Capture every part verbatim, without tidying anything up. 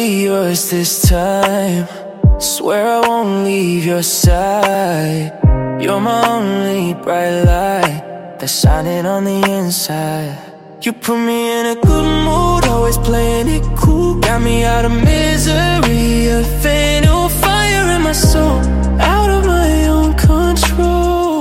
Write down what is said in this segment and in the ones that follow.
be yours this time. Swear I won't leave your side. You're my only bright light that's shining on the inside. You put me in a good mood, always playing it cool. Got me out of misery, a fatal fire in my soul, out of my own control.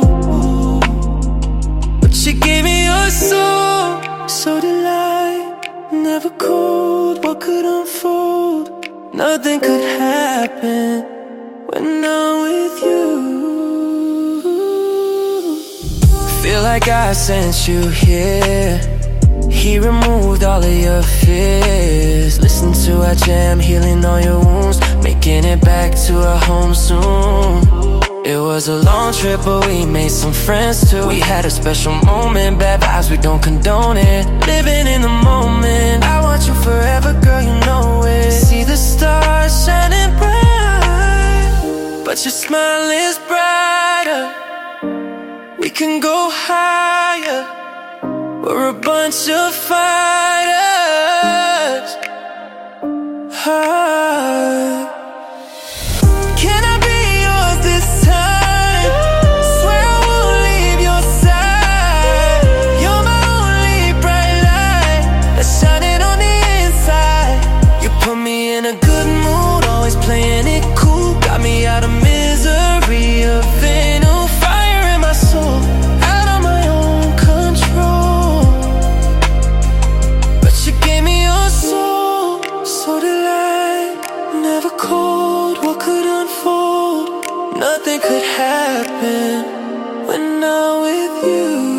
But you gave me your soul, so did I. Never cold, what could unfold? Nothing could happen when I'm with you. Feel like I sent you here. He removed all of your fears. Listen to our jam, healing all your wounds, making it back to our home soon. It was a long trip, but we made some friends too. We had a special moment, bad vibes, we don't condone it. Living in the moment, I want you forever, girl, you know it. See the stars shining bright, but your smile is brighter. We can go higher, we're a bunch of fighters. High. Can I be yours this time? Swear I won't leave your side. You're my only bright light that's shining on the inside. You put me in a good mood, always playing it cool. Got me out of misery, a fatal fire in my soul, out of my own control. But you gave me your soul, so did I. Never cold, what could unfold? Nothing could happen when I'm with you.